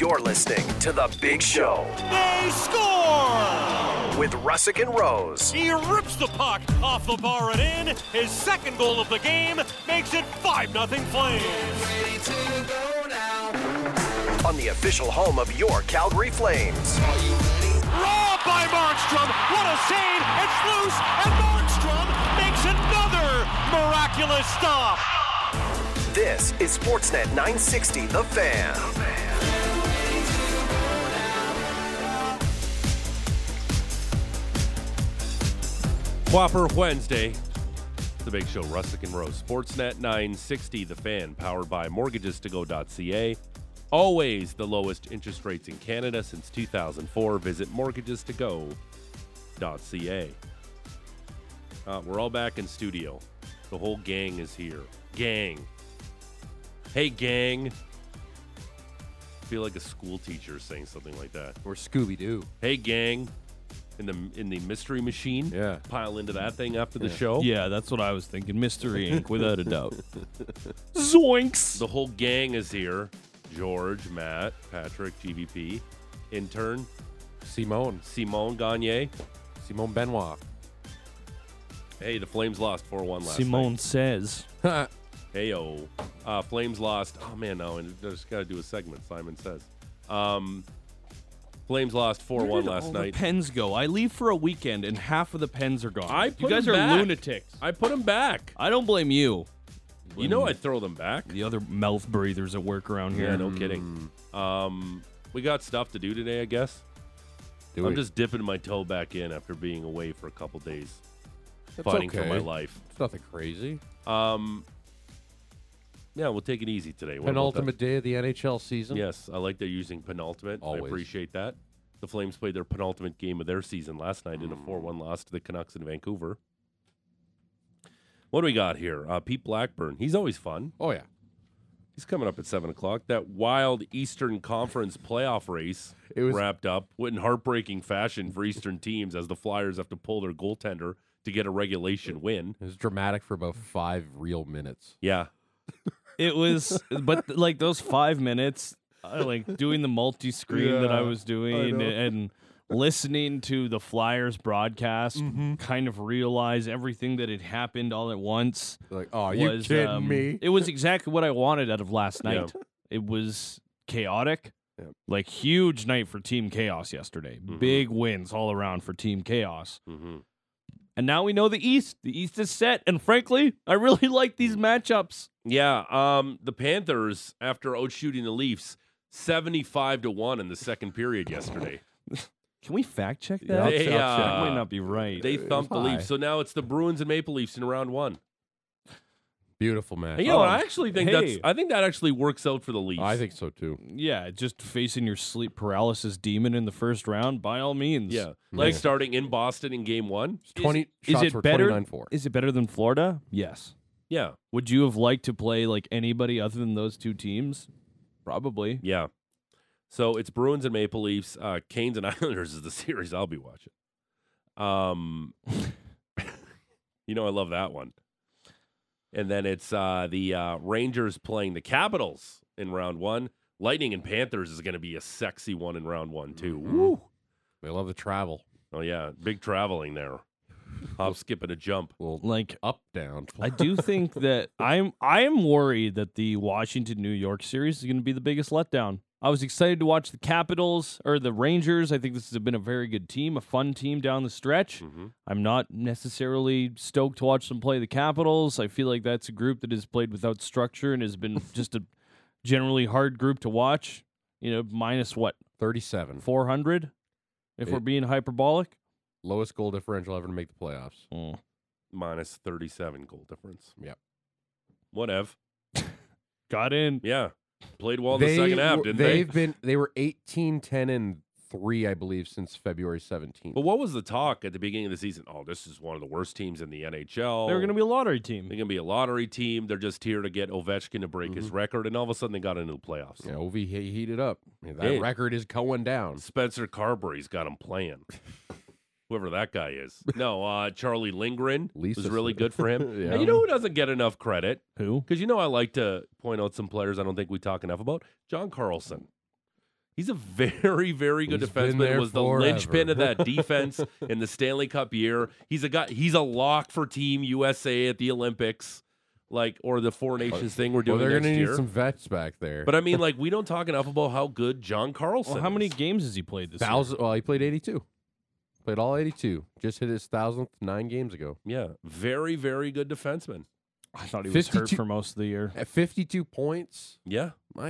You're listening to The Big Show They score! with Russick and Rose. He rips the puck off the bar and in. His second goal of the game makes it 5-0 Flames. On the official home of your Calgary Flames. Robbed by Markstrom. What a save. It's loose. And Markstrom makes another miraculous stop. This is Sportsnet 960, The Fan. Whopper Wednesday. The Big Show, Russick and Rose. Sportsnet 960, The Fan, powered by mortgagestogo.ca. Always the lowest interest rates in Canada since 2004. Visit mortgagestogo.ca. We're all back in studio. The whole gang is here. Gang. Hey, gang. I feel like a school teacher saying something like that. Or Scooby-Doo. Hey, gang. In the mystery machine. Yeah. Pile into that thing after the show. Yeah, that's what I was thinking. Mystery Inc., without a doubt. Zoinks! The whole gang is here. George, Matt, Patrick, GVP, intern, Simone Gagne. Benoit. Hey, the Flames lost 4-1 last Simone says. night. Hey-o. Flames lost. Oh, man, no. And just got to do a segment, Simon says. Flames lost 4-1 last night. The pens go. I leave for a weekend, and half of the pens are gone. You You guys are back. lunatics. I put them back. I don't blame you. You know I'd throw them back. The other mouth breathers at work around here. Yeah, no kidding. We got stuff to do today, I guess. I'm just dipping my toe back in after being away for a couple days. Fighting for my life. It's nothing crazy. Yeah, we'll take it easy today. What about Penultimate day of the NHL season. Yes, I like they're using penultimate. Always. I appreciate that. The Flames played their penultimate game of their season last night in a 4-1 loss to the Canucks in Vancouver. What do we got here? Pete Blackburn. He's always fun. Oh, yeah. He's coming up at 7 o'clock. That wild Eastern Conference playoff race wrapped up in heartbreaking fashion for Eastern teams as the Flyers have to pull their goaltender to get a regulation win. It was dramatic for about 5 real minutes. Yeah. It was, but like those 5 minutes, like doing the multi-screen that I was doing and listening to the Flyers broadcast, kind of realize everything that had happened all at once. Like, oh, you kidding me? It was exactly what I wanted out of last night. Yeah. It was chaotic, Yeah. like huge night for Team Chaos yesterday. Big wins all around for Team Chaos. And now we know the East. The East is set, and frankly, I really like these matchups. Yeah, the Panthers, after outshooting the Leafs 75-1 in the second period yesterday. Can we fact check Yeah, that? They, That might not be right. They thumped the high. Leafs. So now it's the Bruins and Maple Leafs in round one. Beautiful match. And you know what? I actually think hey. I think that actually works out for the Leafs. I think so, too. Yeah, just facing your sleep paralysis demon in the first round, by all means. Yeah. Like starting in Boston in game one. 20 Is shots it were better? 29-4. Is it better than Florida? Yes. Yeah. Would you have liked to play like anybody other than those two teams? Probably. Yeah. So it's Bruins and Maple Leafs. Canes and Islanders is the series I'll be watching. You know I love that one. And then it's the Rangers playing the Capitals in round one. Lightning and Panthers is going to be a sexy one in round one, too. Woo! They love the travel. Oh, yeah. Big traveling there. Hop, skip, and a jump. Well, Like up, down. I do think that I am worried that the Washington New York series is going to be the biggest letdown. I was excited to watch the Capitals or the Rangers. I think this has been a very good team, a fun team down the stretch. I'm not necessarily stoked to watch them play the Capitals. I feel like that's a group that has played without structure and has been just a generally hard group to watch. You know, minus what, 37. 400, if we're being hyperbolic. Lowest goal differential ever to make the playoffs. Minus 37 goal difference. Yep. Whatever. Got in. Yeah. Played well in the second half, didn't they? They were 18-10-3, I believe, since February 17th. But what was the talk at the beginning of the season? Oh, this is one of the worst teams in the NHL. They're going to be a lottery team. They're going to be a lottery team. They're just here to get Ovechkin to break his record, and all of a sudden they got into the playoffs. Yeah, Ovi heated up. That Hey. record is going down. Spencer Carberry's got him playing. Whoever that guy is. No, Charlie Lindgren was Lisa really said- good for him. Yeah. And you know who doesn't get enough credit? Who? Because you know I like to point out some players I don't think we talk enough about. John Carlson. He's a very, very good He's been defenseman. there Was the forever. linchpin of that defense in the Stanley Cup year. He's a lock for Team USA at the Olympics, or the Four Nations thing we're doing Well, they're next gonna year. need some vets back there. But I mean, we don't talk enough about how good John Carlson Well, how many is. games has he played this year? 1,000. Well, he played 82. Played all 82. Just hit his 1,000th 9 games ago. Yeah, very, very good defenseman. I thought he was hurt 52 for most of the year. At 52 points, Yeah,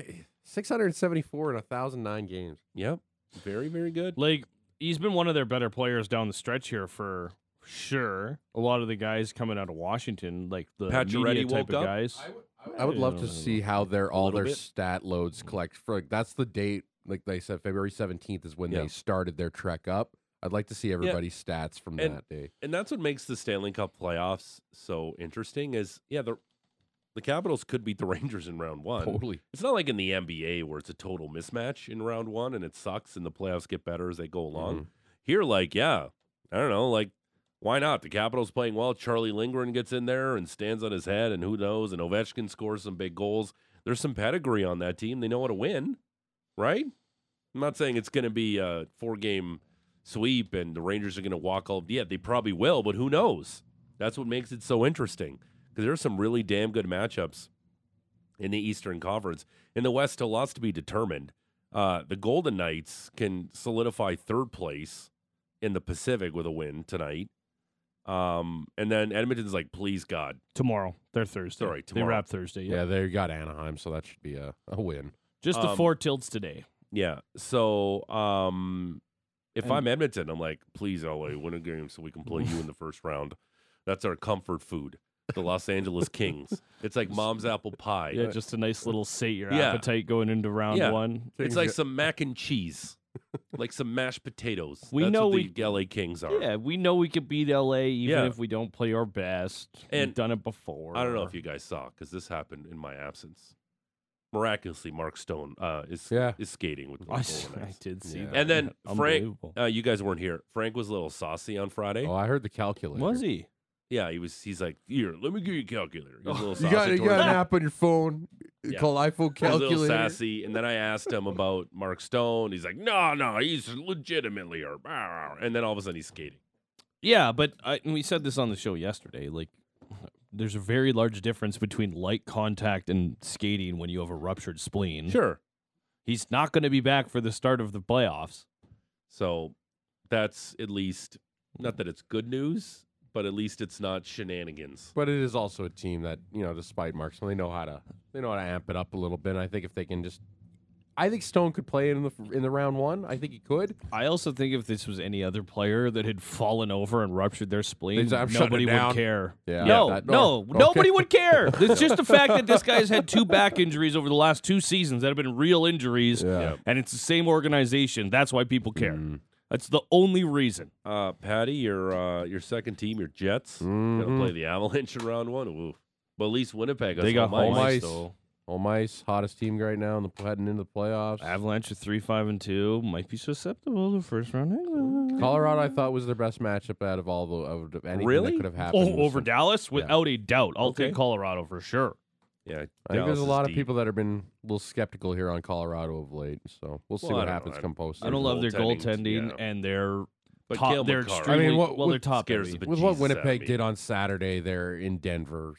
674 in 1,009 games. yep, very, very good. He's been one of their better players down the stretch here for sure. A lot of the guys coming out of Washington, the Pacioretty media type woke of up? guys. I would love to see how all little their bit. stat loads collect. That's the date. Like they said, February 17th is when Yeah. they started their trek up. I'd like to see everybody's stats from And- that day. And that's what makes the Stanley Cup playoffs so interesting. Is the Capitals could beat the Rangers in round one. Totally. It's not like in the NBA where it's a total mismatch in round one and it sucks and the playoffs get better as they go along. Mhm. Here, I don't know, why not? The Capitals playing well. Charlie Lindgren gets in there and stands on his head, and who knows? And Ovechkin scores some big goals. There's some pedigree on that team. They know how to win, right? I'm not saying it's going to be a 4-game sweep and the Rangers are going to walk all. Yeah, they probably will, but who knows? That's what makes it so interesting because there's some really damn good matchups in the Eastern Conference. In the West, still lots to be determined. The Golden Knights can solidify third place in the Pacific with a win tonight. And then Edmonton's please God. Tomorrow. They're Thursday. Sorry, They tomorrow. wrap Thursday. Yeah, Yeah. they got Anaheim, so that should be a win. Just the 4 tilts today. Yeah. So if And- I'm Edmonton, I'm please, LA, win a game so we can play you in the first round. That's our comfort food. The Los Angeles Kings. It's like mom's apple pie. Yeah, just a nice little sate your Yeah. appetite going into round Yeah. one. It's like some mac and cheese, like some mashed potatoes. We That's know what the LA Kings are. Yeah, we know we could beat LA even Yeah. if we don't play our best. And We've done it before. I don't know if you guys saw because this happened in my absence. Miraculously, Mark Stone is skating with the I, Golden I Knights. did see Yeah. that. And then Frank, Unbelievable. you guys weren't here. Frank was a little saucy on Friday. Oh, I heard the calculator. Was he? Yeah, he's like, here, let me give you a calculator. He was a little You saucy got towards an me. app on your phone Yeah. called iPhone He was a calculator. little sassy, and then I asked him about Mark Stone. He's like, no, he's legitimately or and then all of a sudden he's skating. Yeah, but we said this on the show yesterday. There's a very large difference between light contact and skating when you have a ruptured spleen. Sure. He's not going to be back for the start of the playoffs. So that's at least not that it's good news, but at least it's not shenanigans. But it is also a team that, despite Mark Stone, they know how to amp it up a little bit. And I think if they can I think Stone could play in the round one. I think he could. I also think if this was any other player that had fallen over and ruptured their spleen, They'd- I'm shutting nobody it would down. care. Yeah. No, Yeah, no, okay. nobody would care. It's just the fact that this guy's had 2 back injuries over the last 2 seasons that have been real injuries, Yeah. and it's the same organization. That's why people care. Mm. That's the only reason. Patty, your second team, your Jets, gonna play the Avalanche in round one. Ooh. But at least Winnipeg has They got home home ice. ice, though. Home ice, hottest team right now, heading into the playoffs. Avalanche at 3-5-2 might be susceptible to first round exit. Colorado, I thought, was their best matchup out of all of anything Really? that could have happened. Over Dallas, without a doubt. I'll Okay. take Colorado for sure. Yeah, I think there's a Dallas is lot of deep. people that have been a little skeptical here on Colorado of late, so we'll see Well, I what don't happens know. come post. I don't love their goaltending, goaltending yeah. and their But top. Cale They're Makar- extremely I mean, what they're top scares heavy. the With what Jesus out of Winnipeg me. did on Saturday, they're in Denver,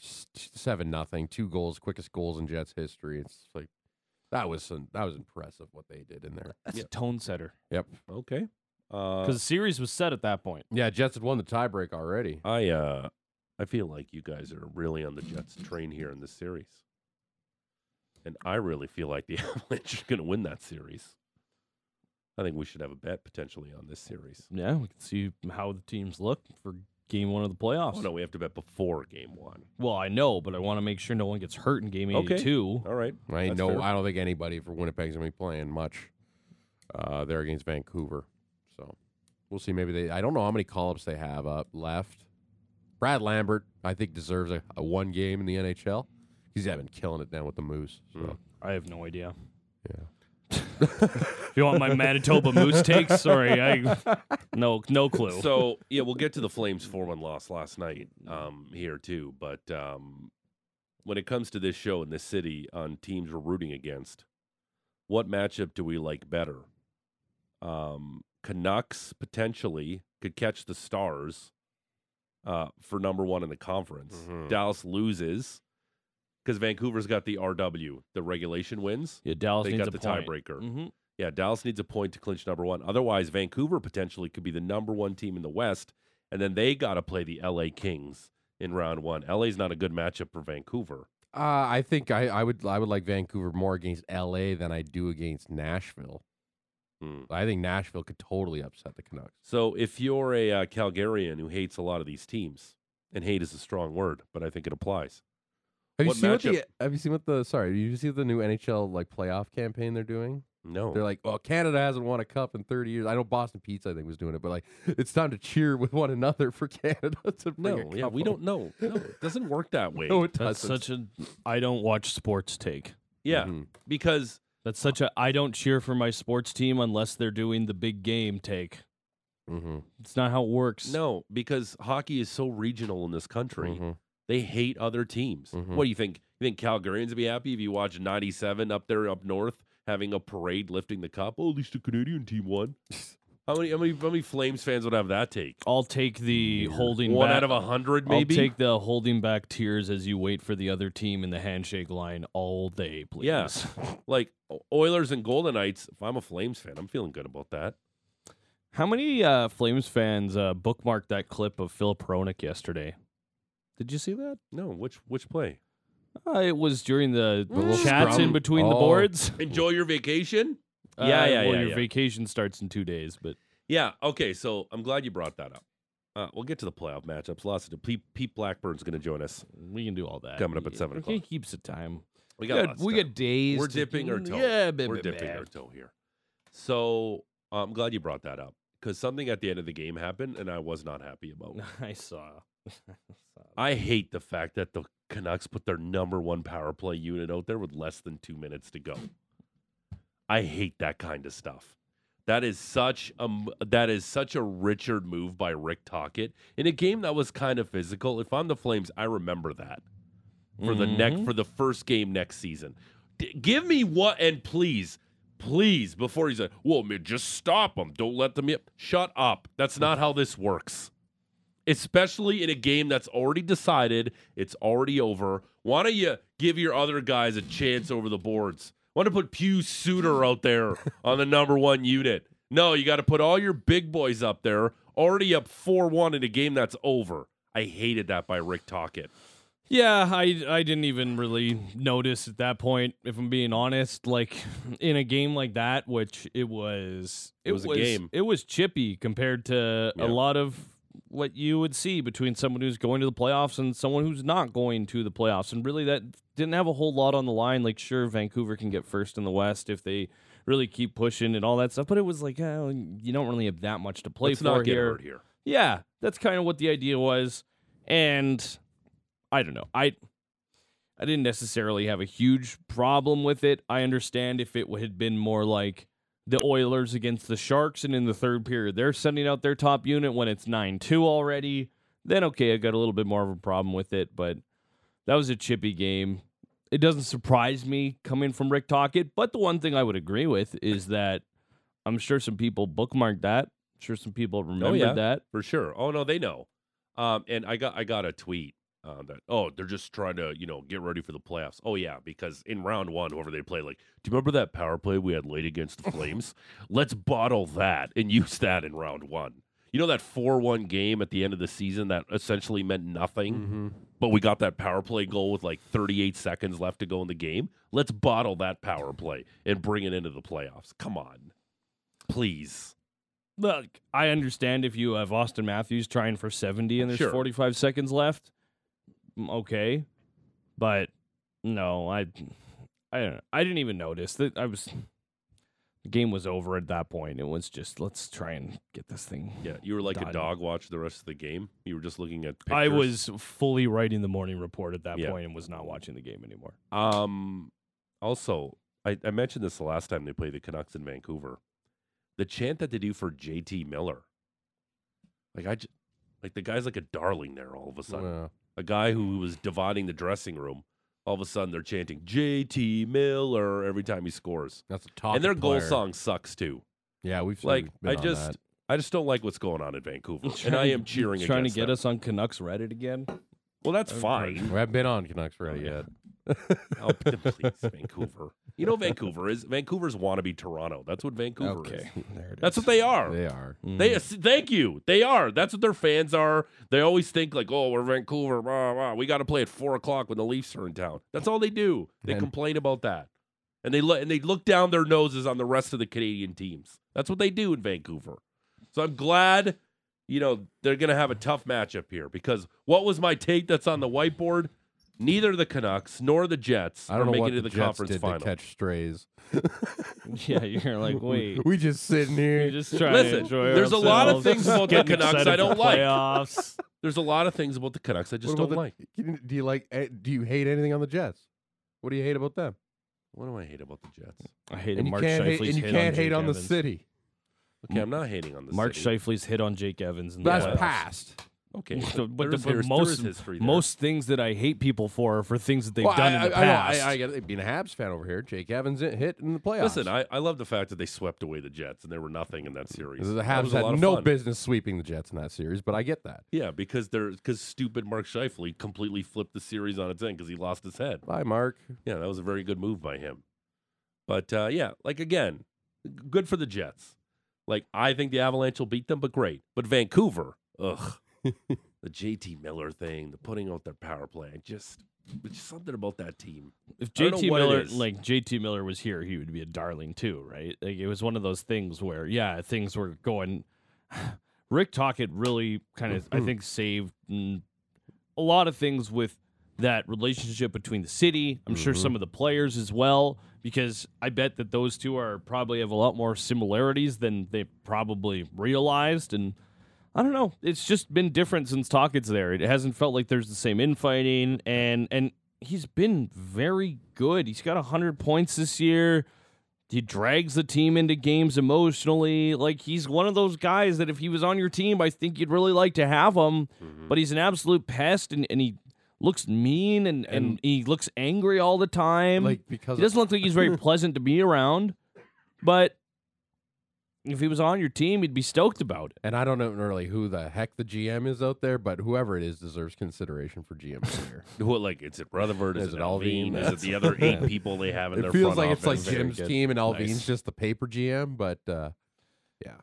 7-0, 2 goals, quickest goals in Jets history. It's like that was impressive what they did in there. That's a tone setter Yep. Okay. because the series was set at that point. Yeah, Jets had won the tiebreak already. I feel like you guys are really on the Jets train here in this series. And I really feel like the Avalanche are going to win that series. I think we should have a bet potentially on this series. Yeah, we can see how the teams look for game 1 of the playoffs. Oh, no, we have to bet before game 1. Well, I know, but I want to make sure no one gets hurt in game Okay. 82. All right. I That's fair. don't think anybody for Winnipeg's gonna be playing much. They're against Vancouver, so we'll see. Maybe I don't know how many call-ups they have up left. Brad Lambert, I think, deserves a 1 game in the NHL. He's been killing it down with the Moose. So I have no idea. yeah. If you want my Manitoba Moose takes, sorry, no clue. So, yeah, we'll get to the Flames 4-1 loss last night here, too. But when it comes to this show in this city on teams we're rooting against, What matchup do we like better? Canucks potentially could catch the Stars for number 1 in the conference. Mhm. Dallas loses because Vancouver's got the RW, the regulation wins. Yeah, Dallas They needs got a the point. tiebreaker. Mm-hmm. Yeah, Dallas needs a point to clinch number 1. Otherwise, Vancouver potentially could be the number 1 team in the West, and then they got to play the LA Kings in round 1. LA's not a good matchup for Vancouver. I think I would like Vancouver more against LA than I do against Nashville. I think Nashville could totally upset the Canucks. So if you're a Calgarian who hates a lot of these teams, and hate is a strong word, but I think it applies. Have What you seen matchup- did you see the new NHL playoff campaign they're doing? No. They're like, well, Canada hasn't won a cup in 30 years. I know Boston Pizza, I think, was doing it, but it's time to cheer with one another for Canada to bring a No, yeah, cup we home. don't know. No, it doesn't work that way. No, it That's doesn't. such a I don't watch sports take. Yeah, Mhm. because That's such a I don't cheer for my sports team unless they're doing the big game take. Mhm. It's not how it works. no, because hockey is so regional in this country. Mhm. They hate other teams. Mhm. What do you think? You think Calgarians would be happy if you watch 97 up there up north having a parade lifting the cup? Oh, at least the Canadian team won. How many Flames fans would have that take? I'll take the holding 1 back. out of 100, maybe. I'll take the holding back tears as you wait for the other team in the handshake line all day, please. Yeah. Like Oilers and Golden Knights. If I'm a Flames fan, I'm feeling good about that. How many Flames fans bookmarked that clip of Phil Peronic yesterday? Did you see that? No, which play? It was during the little chats scrum? in between the Oh. boards. Enjoy your vacation. Well, your vacation starts in 2 days, but Yeah. Okay. So I'm glad you brought that up. We'll get to the playoff matchups. Lots to do. Pete Blackburn's going to join us. we can do all that. Coming up at 7 o'clock. He keeps the time. We got lots of time. days. We're to dipping do- our toe. Yeah, We're dipping our toe here. So I'm glad you brought that up because something at the end of the game happened, and I was not happy about. I saw. I hate the fact that the Canucks put their number 1 power play unit out there with less than 2 minutes to go. I hate that kind of stuff. That is such a Richard move by Rick Tocchet in a game that was kind of physical. If I'm the Flames, I remember that for the first game next season. Give me what, and please, before he's like, well, man, just stop them. Don't let them. Shut up. That's not how this works. Especially in a game that's already decided, it's already over. Why don't you give your other guys a chance over the boards? Why don't you put Pius Suter out there on the number 1 unit? No, you got to put all your big boys up there, already up 4-1 in a game that's over. I hated that by Rick Tocchet. Yeah, I didn't even really notice at that point, if I'm being honest. Like in a game like that, which it was a game. It was chippy compared to Yeah. a lot of what you would see between someone who's going to the playoffs and someone who's not going to the playoffs. And really that didn't have a whole lot on the line. Like sure, Vancouver can get first in the West if they really keep pushing and all that stuff. But it was like, you don't really have that much to play Let's for not get here. hurt here. Yeah, that's kind of what the idea was. And I don't know. I didn't necessarily have a huge problem with it. I understand if it had been more like the Oilers against the Sharks and in the third period they're sending out their top unit when it's 9-2 already, then okay, I got a little bit more of a problem with it. But that was a chippy game. It doesn't surprise me coming from Rick Tocchet, but the one thing I would agree with is that I'm sure some people bookmarked that. I'm sure some people remembered that. For sure. Oh no, they know. And I got a tweet that they're just trying to get ready for the playoffs. Oh yeah, because in round 1, whoever they play, like, do you remember that power play we had late against the Flames? Let's bottle that and use that in round 1. You know that 4-1 game at the end of the season that essentially meant nothing, but we got that power play goal with like 38 seconds left to go in the game? Let's bottle that power play and bring it into the playoffs. Come on, please. Look, I understand if you have Austin Matthews trying for 70 and there's Sure. 45 seconds left. Okay. But no, I don't know. I didn't even notice that the game was over at that point. It was just, let's try and get this thing. Yeah, you were like a done. dog watch the rest of the game. You were just looking at pictures. I was fully writing the morning report at that Yeah. point and was not watching the game anymore. Also, I mentioned this the last time they played the Canucks in Vancouver. The chant that they do for JT Miller, like the guy's like a darling there all of a sudden. Yeah. A guy who was dividing the dressing room all of a sudden they're chanting JT Miller every time he scores. That's a talking And their goal player. song sucks too. Yeah, we've Like been I on just that. I just don't like what's going on in Vancouver. And I am cheering Trying to against get them. us on Canucks Reddit again. Well, that's fine. We haven't been on Canucks Reddit yet. Oh, please, Vancouver. You know Vancouver's wannabe Toronto. That's what Vancouver is. Okay, there it That's is. what they are. They are. Thank you. They are. That's what their fans are. They always think like, oh, we're Vancouver. Blah, blah. We got to play at 4:00 when the Leafs are in town. That's all they do. They And- complain about that, and they look down their noses on the rest of the Canadian teams. That's what they do in Vancouver. So I'm glad, they're going to have a tough matchup here because what was my take that's on the whiteboard? Neither the Canucks nor the Jets I don't are know making what it to the the Jets conference did final. to catch strays. Yeah, you're like, wait. We just sitting You're here. just trying Listen, to enjoy there's a lot of ourselves, things about the getting Canucks excited I don't for like. playoffs. There's a lot of things about the Canucks I just What don't about like. Do you like? Do you hate anything on the Jets? What do you hate about them? What do I hate about the Jets? I hated And you Mark can't hate, Scheifele's and you hit can't on hate Jake on the Evans. city. Okay, I'm not hating on the Mark city. Scheifele's hit on Jake Evans in the That's playoffs. past. Okay, But there's most history there. most things that I hate people for are for things that they've Well, done in the past. I get it. Being a Habs fan over here, Jake Evans hit in the playoffs. Listen, I love the fact that they swept away the Jets and there were nothing in that series. the That Habs was a lot had of no fun. business sweeping the Jets in that series, but I get that. Yeah, because stupid Mark Scheifele completely flipped the series on its end because he lost his head. Bye, Mark. Yeah, that was a very good move by him. But yeah, like again, good for the Jets. Like I think the Avalanche will beat them, but great. But Vancouver, ugh. The JT Miller thing, the putting out their power play, it's just something about that team. If I don't know JT what it Miller, is. like JT Miller, was here, he would be a darling too, right? Like it was one of those things where, yeah, things were going. Rick Tocchet really kind of, I think, saved a lot of things with that relationship between the city. I'm sure some of the players as well, because I bet that those two are probably have a lot more similarities than they probably realized. And I don't know. It's just been different since Tocchet's there. It hasn't felt like there's the same infighting, and he's been very good. He's got 100 points this year. He drags the team into games emotionally. Like he's one of those guys that if he was on your team, I think you'd really like to have him. But he's an absolute pest, and he looks mean and he looks angry all the time. Like because He doesn't look like he's very pleasant to be around, but if he was on your team, he'd be stoked about it. and I don't know really who the heck the GM is out there, but whoever it is deserves consideration for GM of the year. What, like, is it Rutherford? Is it Alvin? Is it the other 8 people they have in their It feels front like it's like office? Jim's good. team and Alvin's Nice. just the paper GM, but yeah.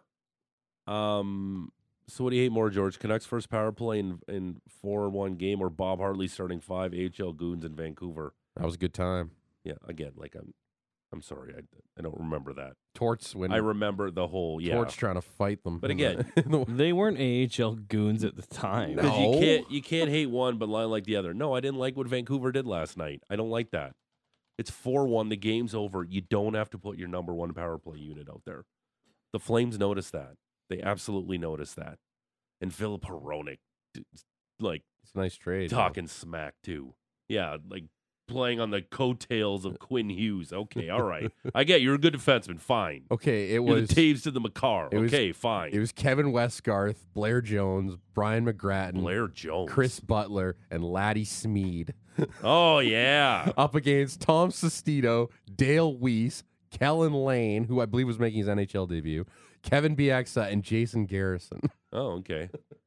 So what do you hate more, George? Canucks first power play in 4-1 game, or Bob Hartley starting 5 AHL goons in Vancouver? That was a good time. Yeah, again, like I'm sorry, I don't remember that. Torts when I remember the whole Torts trying to fight them. But in the- again- in the- They weren't AHL goons at the time. No. Because you can't hate one but like the other. No, I didn't like what Vancouver did last night. I don't like that. It's 4-1. The game's over. You don't have to put your number one power play unit out there. The Flames noticed that. They absolutely noticed that. And Philip Hronek, like it's a nice trade. talking smack too. Yeah, like playing on the coattails of Quinn Hughes. Okay, all right. I get you're a good defenseman. Fine. Okay, it You're was the Taves to the McCarr. it was- Okay, fine. it was Kevin Westgarth, Blair Jones, Brian McGrattan, Blair Jones. Chris Butler, and Laddie Smead Oh yeah. up against Tom Sestito, Dale Weiss, Kellen Lane, who I believe was making his NHL debut, Kevin Bieksa, and Jason Garrison. Oh, okay.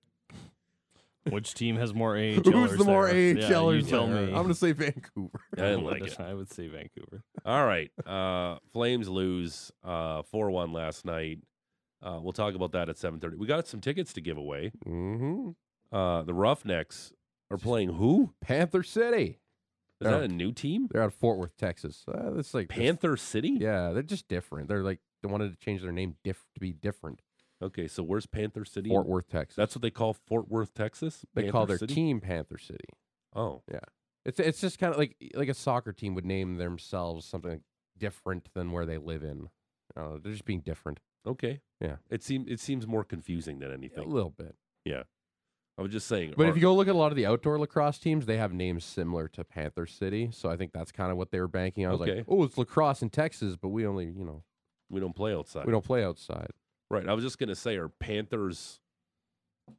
Which team has more AHLers? Who's the more there? AHLers? Yeah, you tell there? me. I'm going to say Vancouver. I didn't like it. I would say Vancouver. All right. Flames lose 4-1 last night. We'll talk about that at 7:30. We got some tickets to give away. Mm-hmm. The Roughnecks are playing who? Panther City. Is that a new team? They're out of Fort Worth, Texas. That's like Panther City? Yeah, they're just different. They're like they wanted to change their name to be different. Okay, so where's Panther City? Fort Worth, Texas. That's what they call Fort Worth, Texas? they Panther call their City? team Panther City. Oh. It's just kind of like a soccer team would name themselves something different than where they live in. They're just being different Okay. Yeah. It seems more confusing than a anything. little bit. Yeah. I was just saying. But if you go look at a lot of the outdoor lacrosse teams, they have names similar to Panther City. So I think that's kind of what they were banking on. I was Okay. like, oh, it's lacrosse in Texas, but we only, we don't play outside. we don't play outside. Right. I was just gonna say, are Panthers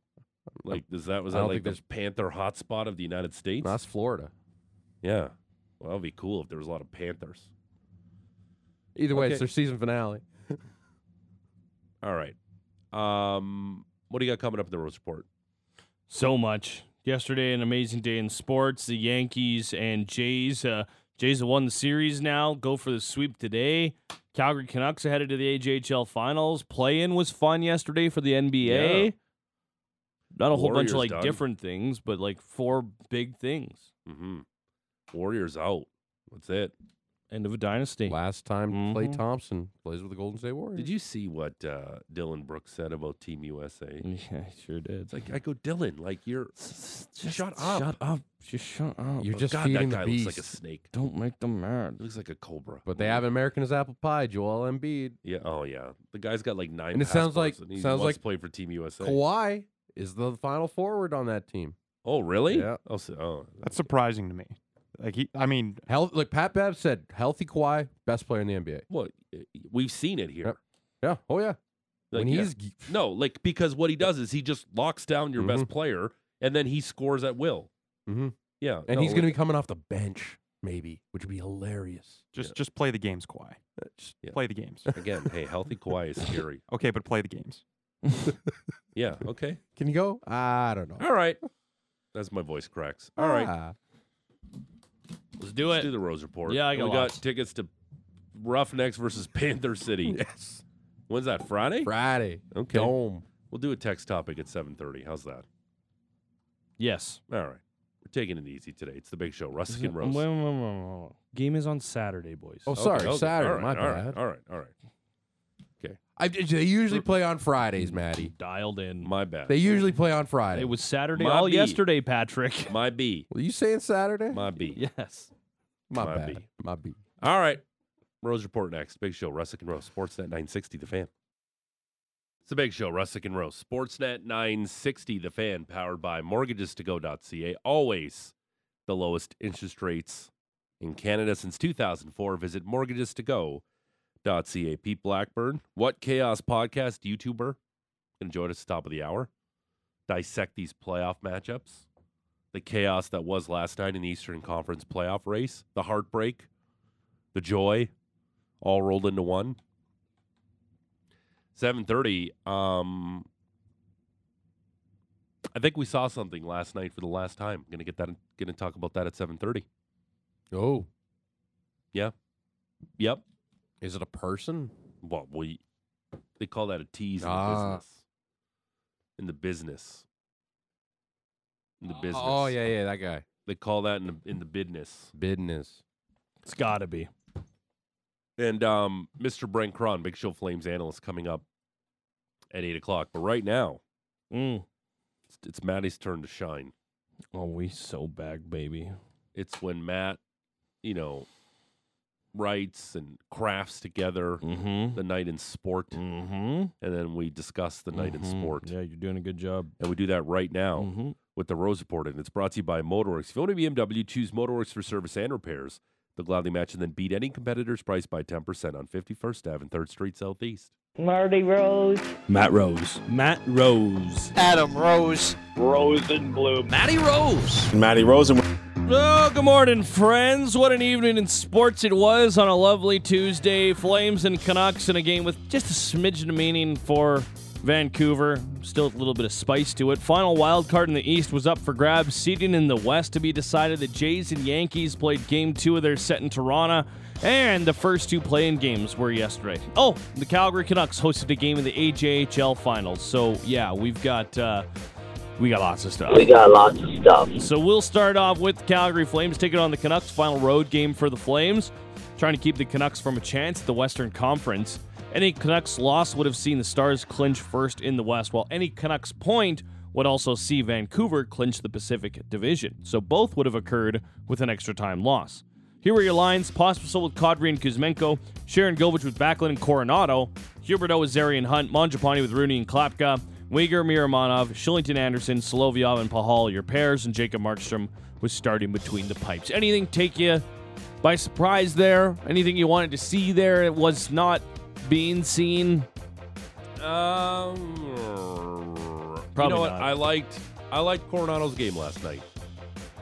like was I that don't like think the Panther hotspot of the United States? That's Florida. Yeah. Well, that would be cool if there was a lot of Panthers. Either way, Okay. it's their season finale. All right. What do you got coming up in the Rose Report? So much. Yesterday, an amazing day in sports. The Yankees and Jays. Jays have won the series now. Go for the sweep today. Calgary Canucks are headed to the AJHL Finals. Play-in was fun yesterday for the NBA. Yeah. Not a whole bunch of Warriors like done. different things, but like 4 big things. Mm-hmm. Warriors out. That's it. End of a dynasty. Last time Klay Mhm. Thompson plays with the Golden State Warriors. Did you see what Dylan Brooks said about Team USA? Yeah, I sure did. It's like, I go, Dylan, like, you're... shut up. Shut up. Just shut up. You're just God, feeding that guy the beast. looks like a snake. Don't make them mad. He looks like a cobra. But they have an American as apple pie, Joel Embiid. Yeah. Oh, yeah. The guy's got like 9 And it sounds passports, like- and he sounds wants like to play for Team USA. Kawhi is the final forward on that team. Oh, really? Yeah. Oh, That's surprising to me. Like Like Pat Bev said, healthy Kawhi, best player in the NBA. well, we've seen it here. Yep. Yeah. Oh, yeah. Like, when yeah. he's No, like, because what he does is he just locks down your best player, and then he scores at will. Mhm. Yeah. and no, he's going to be coming off the bench, maybe, which would be hilarious. just play the games, Kawhi. Just Yeah. play the games. Again, hey, healthy Kawhi is scary. Okay, but play the games. Yeah, okay. Can you go? I don't know. All right. As my voice cracks. All right. Ah. Let's do Let's it. do the Rose Report. Yeah, I And got we got lots. tickets to Roughnecks versus Panther City. Yes. When's that? Friday? Friday. Okay. Dome. We'll do a text topic at 7:30. How's that? Yes. All right. We're taking it easy today. It's the big show. Russick and Rose. Wait. Game is on Saturday, boys. Oh, sorry. Okay. Saturday. All right, My all right, bad. All right. All right. They usually play on Fridays, Maddie. Dialed in. My bad. They usually play on Friday. It was Saturday My all B. yesterday, Patrick. My B. Were you saying Saturday? My B. Yes. My my bad. B. My B. All right. Rose Report next. Big show. Russick and Rose. Sportsnet 960, The Fan. It's the big show. Russick and Rose. Sportsnet 960, The Fan. Powered by mortgagestogo.ca. Always the lowest interest rates in Canada since 2004. Visit mortgagestogo.ca. Pete Blackburn, What Chaos podcast YouTuber, going to join us at the top of the hour. Dissect these playoff matchups. The chaos that was last night in the Eastern Conference playoff race. The heartbreak. The joy. All rolled into one. 7:30. I think we saw something last night for the last time. Going to talk about that at 7:30. Oh. Yep. Is it a person? Well, they call that a tease in the Ah. business. In the business. Oh, yeah, that guy. They call that in the business. Business. It's got to be. And Mr. Brent Cron, Big Show Flames analyst, coming up at 8 o'clock. But right now, it's Maddie's turn to shine. Oh, we so back, baby. It's when Matt, writes and crafts together Mm-hmm. the night in sport, Mm-hmm. and then we discuss the night in sport. Yeah, you're doing a good job. And we do that right now Mm-hmm. with the Rose Report, and it's brought to you by Motorworks. If you own a BMW, choose Motorworks for service and repairs. They'll gladly match and then beat any competitor's price by 10% on 51st Ave and 3rd Street Southeast. Marty Rose. Matt Rose. Adam Rose. Rose and Bloom. Matty Rose. Matty Rose and Oh, good morning, friends. What an evening in sports it was on a lovely Tuesday. Flames and Canucks in a game with just a smidgen of meaning for Vancouver. Still a little bit of spice to it. Final wild card in the East was up for grabs. Seeding in the West to be decided. The Jays and Yankees played Game 2 of their set in Toronto. And the first 2 play-in games were yesterday. Oh, the Calgary Canucks hosted a game in the AJHL Finals. So, yeah, we got lots of stuff. So we'll start off with the Calgary Flames taking on the Canucks. Final road game for the Flames. Trying to keep the Canucks from a chance at the Western Conference. Any Canucks loss would have seen the Stars clinch first in the West, while any Canucks point would also see Vancouver clinch the Pacific Division. So both would have occurred with an extra time loss. Here are your lines. Pospisil with Kadri and Kuzmenko. Sharon Govich with Backlund and Coronado. Huberdeau with Zary and Hunt. Mangiapane with Rooney and Klapka. Uyghur, Miramonov, Shillington Anderson, Solovyov and Pahal, your pairs, and Jacob Markstrom was starting between the pipes. Anything take you by surprise there? Anything you wanted to see there? It was not being seen? Probably Probably what? not. I liked Coronado's game last night.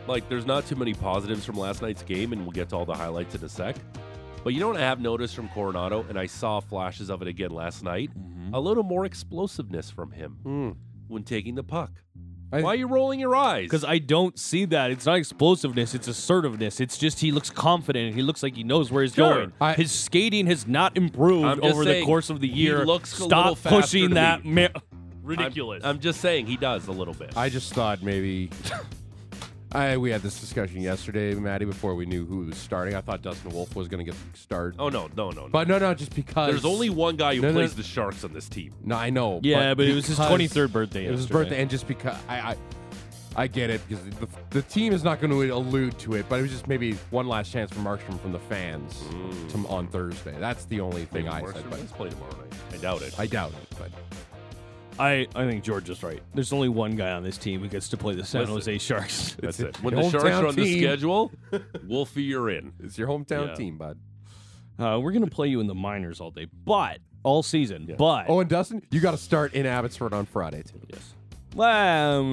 Like, there's not too many positives from last night's game, and we'll get to all the highlights in a sec. But you know what I have noticed from Coronado, and I saw flashes of it again last night? A little more explosiveness from him when taking the puck. Why are you rolling your eyes? Because I don't see that. It's not explosiveness. It's assertiveness. It's just he looks confident. He looks like he knows where he's Sure. going. His skating has not improved I'm just over saying, the course of the he year. looks a little Stop faster pushing to that. me. Ridiculous. I'm just saying he does a little bit. I just thought maybe we had this discussion yesterday, Maddie, before we knew who was starting. I thought Dustin Wolf was going to get the start. no. But no, just because There's only one guy who No, no. plays the Sharks on this team. No, I know. yeah, but it was his because 23rd birthday. It was his yesterday. birthday, and just because I get it, because the team is not going to allude to it, but it was just maybe one last chance for Markstrom from the fans on Thursday. That's the only thing I said. But Let's play tomorrow night. I doubt it. I doubt it. But I think George is right. There's only one guy on this team who gets to play the San Listen. Jose Sharks. That's it. The When the Sharks hometown are on the team. schedule, Wolfie, you're in. it's your hometown Yeah. team, bud. We're going to play you in the minors all day, but all season. Yeah. But Oh, and Dustin, you got to start in Abbotsford on Friday, too. yes. Well,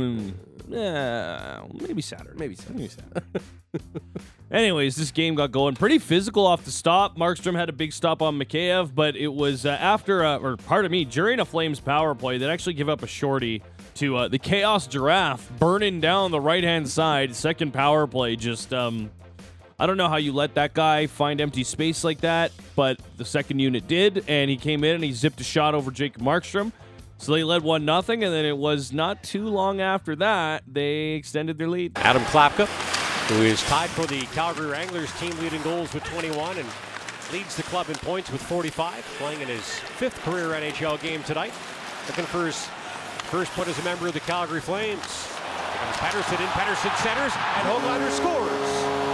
maybe Saturday. Maybe Saturday. Anyways, this game got going pretty physical off the stop. Markstrom had a big stop on Mikheyev, but it was during a Flames power play that actually give up a shorty to the Chaos Giraffe burning down the right-hand side. Second power play, just I don't know how you let that guy find empty space like that, but the second unit did, and he came in and he zipped a shot over Jacob Markstrom. So they led 1-0, and then it was not too long after that they extended their lead. Adam Klapka, who is tied for the Calgary Wranglers team leading goals with 21 and leads the club in points with 45, playing in his 5th career NHL game tonight. Looking for his first point as a member of the Calgary Flames. Here comes Pettersson in, Pettersson centers, and Höglander scores.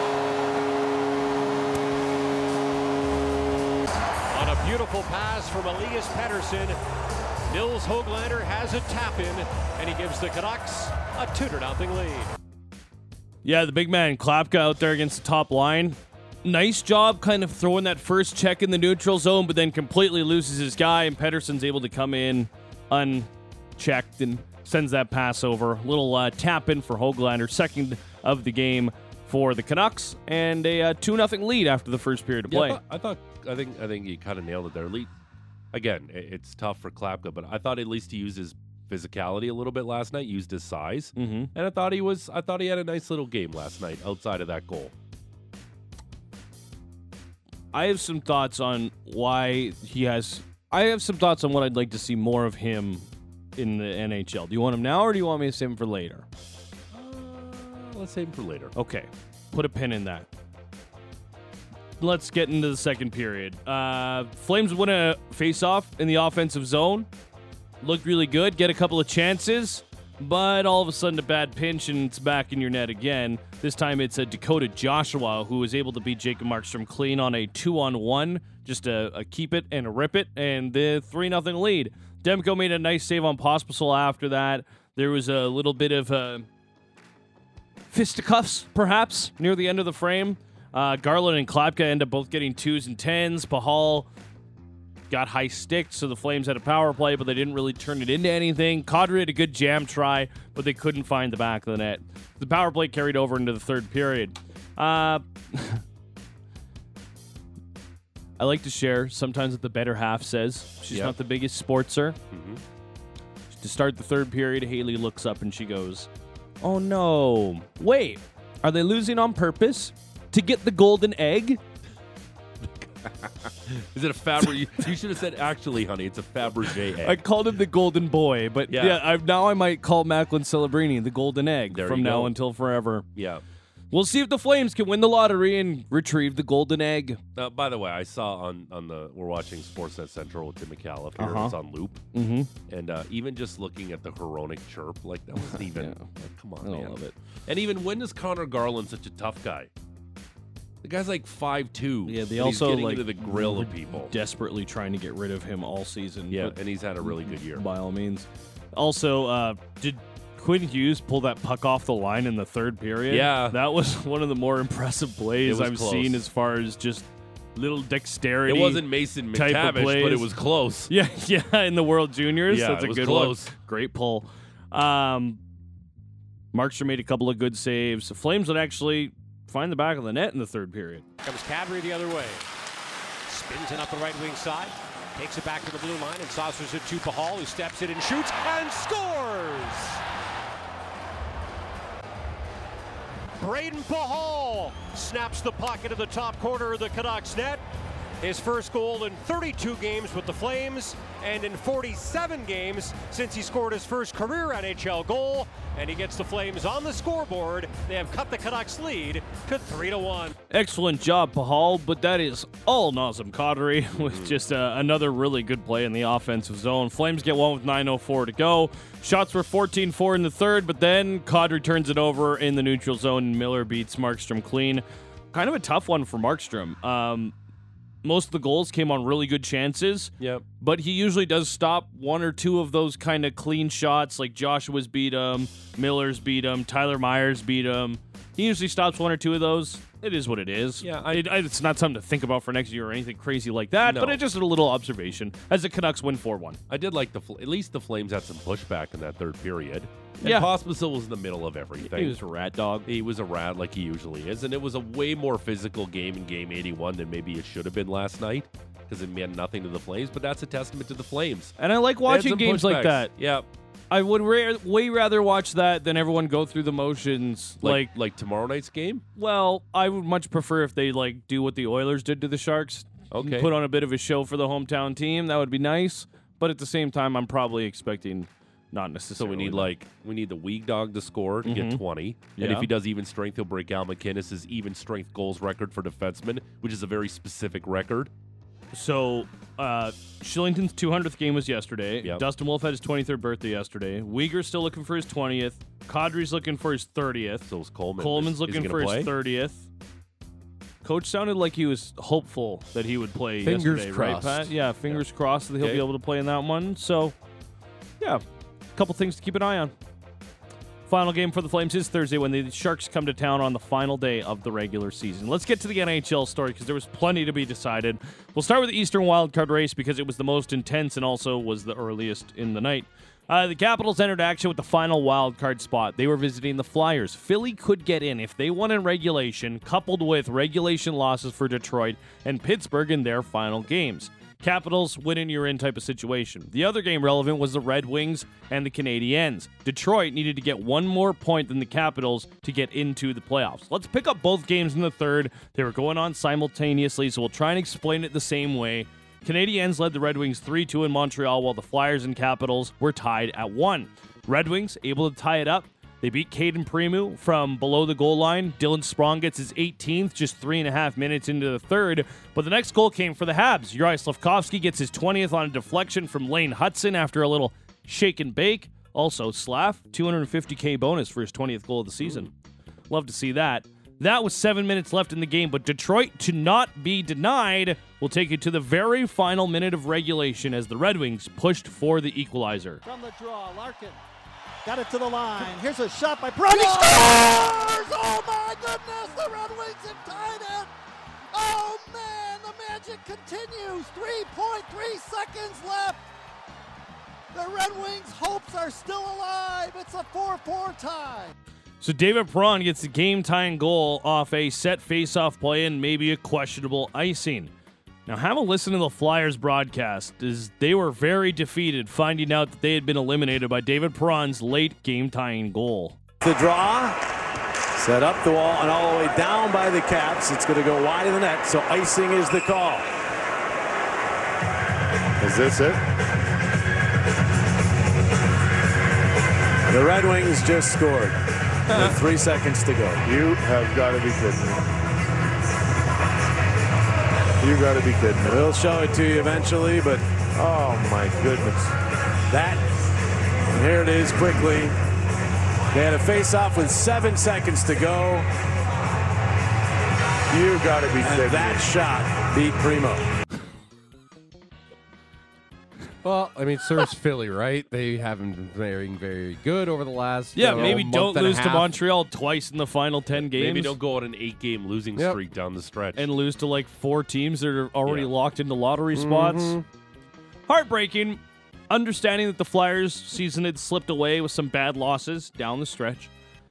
On a beautiful pass from Elias Pettersson, Nils Höglander has a tap in, and he gives the Canucks a 2-0 lead. Yeah, the big man Klapka out there against the top line. Nice job kind of throwing that first check in the neutral zone, but then completely loses his guy, and Pettersson's able to come in unchecked and sends that pass over. Little tap in for Höglander, second of the game for the Canucks, and a 2-0 lead after the first period of play. Yeah, I think you kind of nailed it there. Again, it's tough for Klapka, but I thought at least he used his physicality a little bit last night, used his size, and I thought he had a nice little game last night outside of that goal. I have some thoughts on why he has. I have some thoughts on what I'd like to see more of him in the NHL. Do you want him now, or do you want me to save him for later? Let's save him for later. Okay, put a pin in that. Let's get into the second period. Flames win a face-off in the offensive zone. Looked really good, get a couple of chances, but all of a sudden a bad pinch and it's back in your net again. This time it's a Dakota Joshua who was able to beat Jacob Markstrom clean on a 2-on-1, just a keep it and a rip it, and the 3-0 lead. Demko made a nice save on Pospisil after that. There was a little bit of fisticuffs, perhaps, near the end of the frame. Garland and Klapka end up both getting 2s and 10s. Pahal got high sticked, so the Flames had a power play, but they didn't really turn it into anything. Kadri had a good jam try, but they couldn't find the back of the net. The power play carried over into the third period. I like to share sometimes what the better half says. She's not the biggest sportser. To start the third period, Haley looks up and she goes, "Oh no, wait, are they losing on purpose? To get the golden egg?" Is it a Fabergé? You should have said, actually, honey, it's a Fabergé egg. I called him the golden boy, but Yeah. now I might call Macklin Celebrini the golden egg There from you now go. until forever. Yeah. We'll see if the Flames can win the lottery and retrieve the golden egg. By the way, I saw on we're watching Sportsnet Central with Tim McAuliffe here. It's on loop. Mm-hmm. And even just looking at the Heronic chirp, like that wasn't even. Like, come on, I man. love it. And even when is Connor Garland such a tough guy? The guy's like 5'2". Yeah, they and also he's getting like into the grill of people. desperately trying to get rid of him all season. Yeah, but and he's had a really good year. by all means. Also, did Quinn Hughes pull that puck off the line in the third period? Yeah. That was one of the more impressive plays It was I've close. seen as far as just little dexterity. It wasn't Mason type of McTavish, but plays. it was close. Yeah, in the World Juniors. Yeah, That's it a was good close. one. Great pull. Markstrom made a couple of good saves. The Flames would actually find the back of the net in the third period. Comes Kadri the other way. Spins it up the right wing side. Takes it back to the blue line and saucers it to Pahal, who steps it and shoots and scores! Braden Pahal snaps the puck into the top corner of the Canucks net. His first goal in 32 games with the Flames and in 47 games since he scored his first career NHL goal. And he gets the Flames on the scoreboard. They have cut the Canucks lead to 3-1. Excellent job, Pahal, but that is all Nazem Kadri with just another really good play in the offensive zone. Flames get one with 9:04 to go. Shots were 14-4 in the third, but then Kadri turns it over in the neutral zone and Miller beats Markstrom clean. Kind of a tough one for Markstrom. Most of the goals came on really good chances. Yep. But he usually does stop one or two of those kind of clean shots, like Joshua's beat him, Miller's beat him, Tyler Myers beat him. He usually stops one or two of those. It is what it is. Yeah, it's not something to think about for next year or anything crazy like that, No. but it's just a little observation as the Canucks win 4-1. I did like at least the Flames had some pushback in that third period. And Yeah. Pospisil was in the middle of everything. He was a rat dog. He was a rat like he usually is, and it was a way more physical game in Game 81 than maybe it should have been last night because it meant nothing to the Flames, but that's a testament to the Flames. And I like They had watching some games like pushbacks. that. Yeah, I would way rather watch that than everyone go through the motions. like tomorrow night's game. Well, I would much prefer if they do what the Oilers did to the Sharks. Okay. Put on a bit of a show for the hometown team. That would be nice. But at the same time, I'm probably expecting not So necessarily. we need the Weak Dog to score to get 20. And Yeah. if he does even strength, he'll break Al McInnes' even strength goals record for defensemen, which is a very specific record. So, Shillington's 200th game was yesterday. Yep. Dustin Wolf had his 23rd birthday yesterday. Uyghur's still looking for his 20th. Kadri's looking for his 30th. So is Coleman. Coleman's Is he looking gonna for play? his 30th. Coach sounded like he was hopeful that he would play Fingers yesterday, crossed. right, Pat? Yeah, fingers crossed that he'll Okay. be able to play in that one. So, yeah, a couple things to keep an eye on. Final game for the Flames is Thursday when the Sharks come to town on the final day of the regular season. Let's get to the NHL story because there was plenty to be decided. We'll start with the Eastern wildcard race because it was the most intense and also was the earliest in the night. The Capitals entered action with the final wildcard spot. They were visiting the Flyers. Philly could get in if they won in regulation, coupled with regulation losses for Detroit and Pittsburgh in their final games. Capitals win and you're in type of situation. The other game relevant was the Red Wings and the Canadiens. Detroit needed to get one more point than the Capitals to get into the playoffs. Let's pick up both games in the third. They were going on simultaneously, so we'll try and explain it the same way. Canadiens led the Red Wings 3-2 in Montreal, while the Flyers and Capitals were tied at 1. Red Wings able to tie it up. They beat Caden Primeau from below the goal line. Dylan Sprong gets his 18th just 3.5 minutes into the third. But the next goal came for the Habs. Juraj Slafkovsky gets his 20th on a deflection from Lane Hudson after a little shake and bake. Also, Slav, $250K bonus for his 20th goal of the season. Love to see that. That was 7 minutes left in the game, but Detroit, to not be denied, will take it to the very final minute of regulation as the Red Wings pushed for the equalizer. From the draw, Larkin got it to the line. Here's a shot by Brown. He scores! Oh my goodness! The Red Wings have tied it. Oh man, the magic continues. 3.3 seconds left. The Red Wings' hopes are still alive. It's a 4-4 tie. So David Perron gets the game-tying goal off a set face-off play and maybe a questionable icing. Now, have a listen to the Flyers broadcast, as they were very defeated finding out that they had been eliminated by David Perron's late game-tying goal. The draw, set up the wall, and all the way down by the Caps. It's going to go wide of the net, so icing is the call. Is this it? The Red Wings just scored with 3 seconds to go. You have got to be kidding me. You got to be kidding me. We'll show it to you eventually, but oh my goodness. that, and here it is quickly. They had a face-off with 7 seconds to go. You got to be kidding And that me. shot beat Primo. Well, I mean, serves Philly, right? They haven't been very good over the last Maybe month don't and a lose to half. Montreal twice in the final 10 games. Maybe don't go on an 8-game losing Yep. streak down the stretch. and lose to like 4 teams that are already Yeah. locked into lottery spots. Heartbreaking. Understanding that the Flyers season had slipped away with some bad losses down the stretch.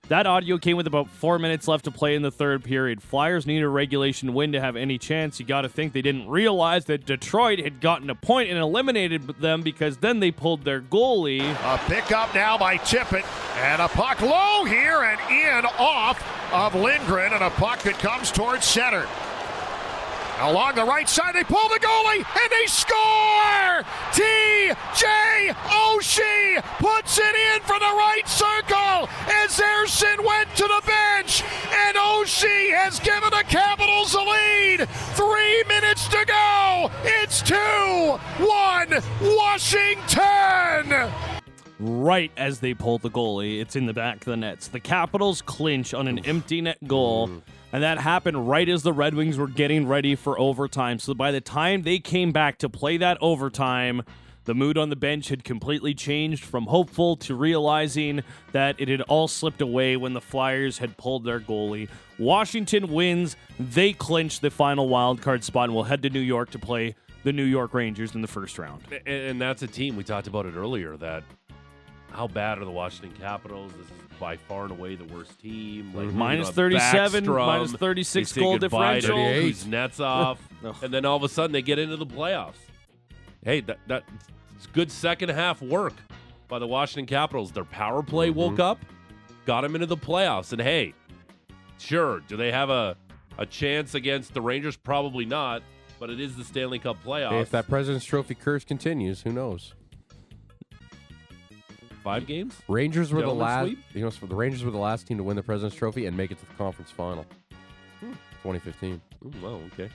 That audio came with about 4 minutes left to play in the third period. Flyers need a regulation win to have any chance. You got to think they didn't realize that Detroit had gotten a point and eliminated them because then they pulled their goalie. A pickup now by Tippett, and a puck low here and in off of Lindgren, and a puck that comes towards center. Along the right side, they pull the goalie, and they score! T.J. Oshie puts it in for the right circle as Ersson went to the bench, and Oshie has given the Capitals a lead. 3 minutes to go. It's 2-1 Washington. Right as they pull the goalie, it's in the back of the nets. The Capitals clinch on an empty net goal. And that happened right as the Red Wings were getting ready for overtime. So by the time they came back to play that overtime, the mood on the bench had completely changed from hopeful to realizing that it had all slipped away when the Flyers had pulled their goalie. Washington wins. They clinch the final wildcard spot and will head to New York to play the New York Rangers in the first round. And that's a team, we talked about it earlier, that how bad are the Washington Capitals? This is by far and away the worst team. Like minus 37, minus 36 goal differential. Kuznetsov, and then all of a sudden they get into the playoffs. Hey, that's good second half work by the Washington Capitals. Their power play woke up, got them into the playoffs. And hey, sure, do they have a chance against the Rangers? Probably not, but it is the Stanley Cup playoffs. Hey, if that President's Trophy curse continues, who knows? 5 games? Rangers were the last. Sweep? You know, so the Rangers were the last team to win the President's Trophy and make it to the conference final. 2015. Ooh, well, okay.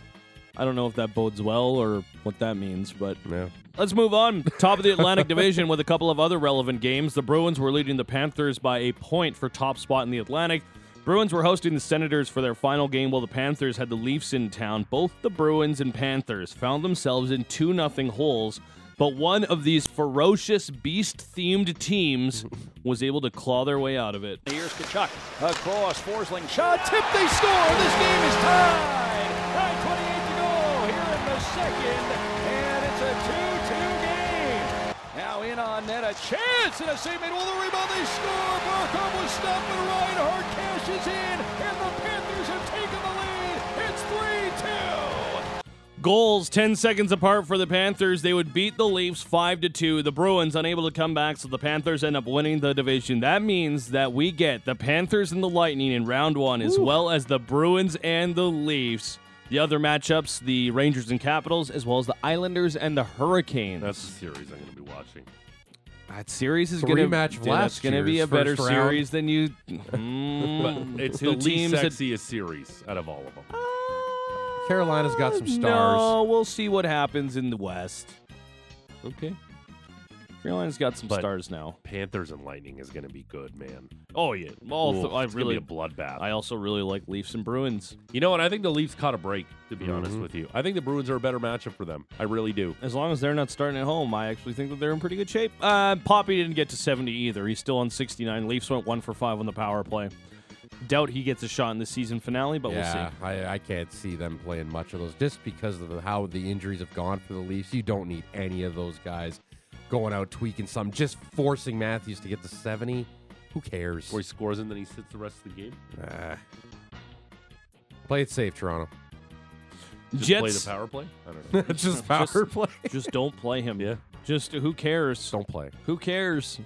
I don't know if that bodes well or what that means, but yeah. Let's move on. Top of the Atlantic Division with a couple of other relevant games. The Bruins were leading the Panthers by a point for top spot in the Atlantic. Bruins were hosting the Senators for their final game while the Panthers had the Leafs in town. Both the Bruins and Panthers found themselves in 2-0 holes. But one of these ferocious beast-themed teams was able to claw their way out of it. Here's Tkachuk. Across, Forsling shot, tip, they score! This game is tied! 9:28 to go here in the second, and it's a 2-2 game. Now in on net, a chance, and a save made. Well, the rebound, they score! Barkov was stopped, but Reinhart cashes in, and the Panthers have taken the lead. It's 3-2. Goals 10 seconds apart for the Panthers. They would beat the Leafs 5-2. The Bruins unable to come back, so the Panthers end up winning the division. That means that we get the Panthers and the Lightning in round 1, as well as the Bruins and the Leafs. The other matchups, the Rangers and Capitals, as well as the Islanders and the Hurricanes. That's the series I'm going to be watching. That series is going to be a better series than you. But it's the least sexiest series out of all of them. Carolina's got some stars. No, we'll see what happens in the West. Okay. Carolina's got some stars now. Panthers and Lightning is going to be good, man. Oh, yeah. It's going to be a bloodbath. I also really like Leafs and Bruins. You know what? I think the Leafs caught a break, to be honest with you. I think the Bruins are a better matchup for them. I really do. As long as they're not starting at home, I actually think that they're in pretty good shape. Poppy didn't get to 70 either. He's still on 69. Leafs went 1 for 5 on the power play. Doubt he gets a shot in the season finale, but we'll see. I can't see them playing much of those just because of how the injuries have gone for the Leafs. You don't need any of those guys going out tweaking some, just forcing Matthews to get to 70. Who cares? Where he scores and then he sits the rest of the game. Play it safe, Toronto. Just play the power play? I don't know. Just power play. Just don't play him. Yeah. Just who cares? Don't play. Who cares?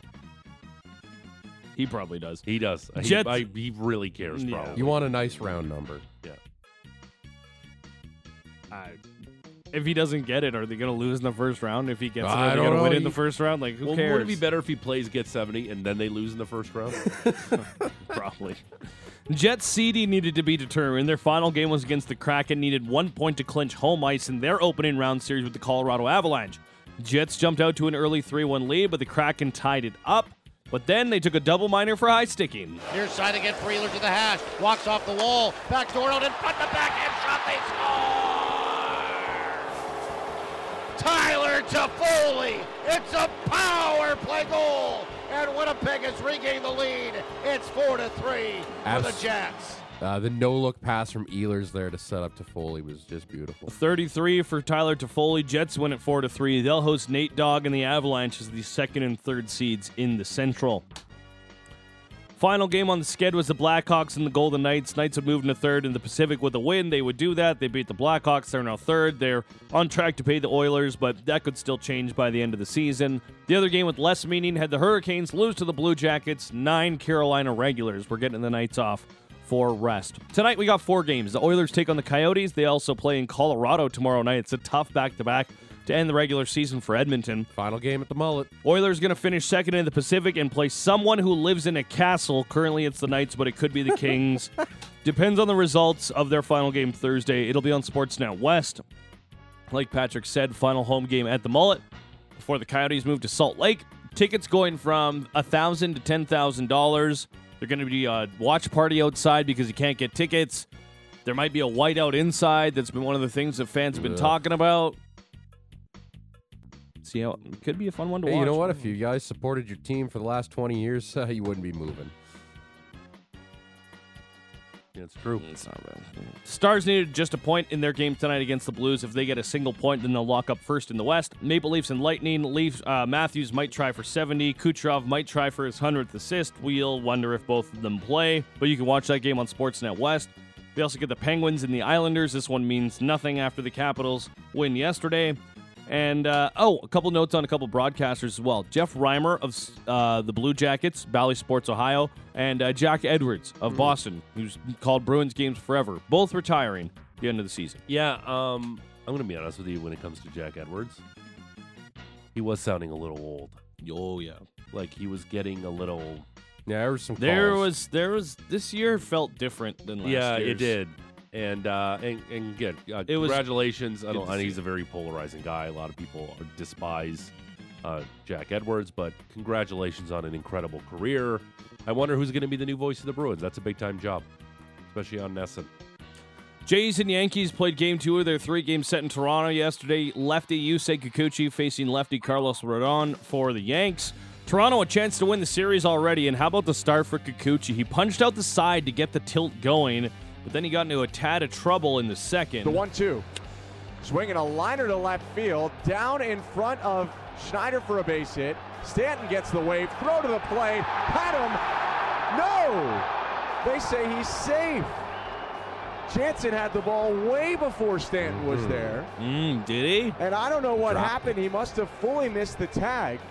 He probably does. He does. He really cares, probably. You want a nice round number. Yeah. If he doesn't get it, are they going to lose in the first round? If he gets it, are I they don't going to know. win in the first round? Like, who cares? Would it be better if he plays, gets 70, and then they lose in the first round? Probably. Jets CD needed to be determined. Their final game was against the Kraken, needed 1 point to clinch home ice in their opening round series with the Colorado Avalanche. Jets jumped out to an early 3-1 lead, but the Kraken tied it up. But then they took a double minor for high sticking. Near side again, Freeler to the hash. Walks off the wall. Back door out in front. The backhand shot. They score! Tyler Toffoli. It's a power play goal. And Winnipeg has regained the lead. It's 4-3 for the Jets. The no-look pass from Ehlers there to set up Toffoli was just beautiful. 33 for Tyler Toffoli. Jets win at 4-3. They'll host Nate Dogg and the Avalanche as the second and third seeds in the Central. Final game on the sked was the Blackhawks and the Golden Knights. Knights would move into third in the Pacific with a win. They would do that. They beat the Blackhawks. They're now third. They're on track to pay the Oilers, but that could still change by the end of the season. The other game with less meaning had the Hurricanes lose to the Blue Jackets. 9 Carolina regulars. We're getting the Knights off for rest. Tonight we got 4 games. The Oilers take on the Coyotes. They also play in Colorado tomorrow night. It's a tough back-to-back to end the regular season for Edmonton. Final game at the Mullet. Oilers going to finish second in the Pacific and play someone who lives in a castle. Currently it's the Knights, but it could be the Kings. Depends on the results of their final game Thursday. It'll be on Sportsnet West. Like Patrick said, final home game at the Mullet before the Coyotes move to Salt Lake. Tickets going from $1,000 to $10,000. They're going to be a watch party outside because you can't get tickets. There might be a whiteout inside. That's been one of the things that fans have been talking about. See how it could be a fun one to watch. You know what? If you guys supported your team for the last 20 years, you wouldn't be moving. Yeah, it's true. It's not bad. Stars needed just a point in their game tonight against the Blues. If they get a single point, then they'll lock up first in the West. Maple Leafs and Lightning. Matthews might try for 70. Kucherov might try for his 100th assist. We'll wonder if both of them play. But you can watch that game on Sportsnet West. We also get the Penguins and the Islanders. This one means nothing after the Capitals win yesterday. And, a couple notes on a couple broadcasters as well. Jeff Reimer of the Blue Jackets, Bally Sports Ohio, and Jack Edwards of Boston, who's called Bruins games forever, both retiring at the end of the season. Yeah, I'm going to be honest with you when it comes to Jack Edwards. He was sounding a little old. Oh, yeah. Like he was getting a little... Yeah, there was some calls. There was this year felt different than last year. Yeah, it did. And good. Congratulations. I know he's a very polarizing guy. A lot of people despise Jack Edwards, but congratulations on an incredible career. I wonder who's going to be the new voice of the Bruins. That's a big-time job, especially on Nesson. Jays and Yankees played Game 2 of their 3-game set in Toronto yesterday. Lefty Yusei Kikuchi facing lefty Carlos Rodon for the Yanks. Toronto a chance to win the series already, and how about the start for Kikuchi? He punched out the side to get the tilt going, but then he got into a tad of trouble in the second. The 1-2. Swinging a liner to left field, down in front of Schneider for a base hit. Stanton gets the wave, throw to the plate, pat him. No! They say he's safe. Jansen had the ball way before Stanton was there. Did he? And I don't know what happened. He must have fully missed the tag.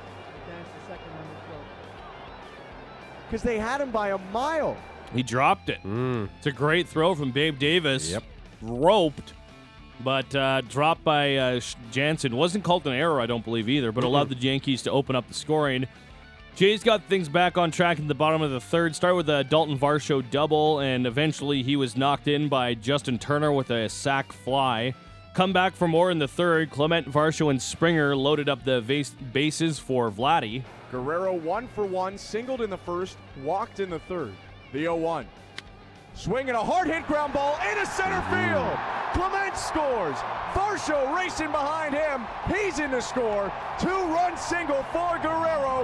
Because they had him by a mile. He dropped it. It's a great throw from Babe Davis. Yep. Roped, but dropped by Jansen. Wasn't called an error, I don't believe, either, but allowed the Yankees to open up the scoring. Jays got things back on track in the bottom of the third. Start with a Dalton Varsho double, and eventually he was knocked in by Justin Turner with a sac fly. Come back for more in the third. Clement, Varsho, and Springer loaded up the bases for Vladdy. Guerrero 1 for 1, singled in the first, walked in the third. The 0-1. Swinging a hard hit ground ball into center field. Clement scores. Varsho racing behind him. He's in to score. 2-run single for Guerrero.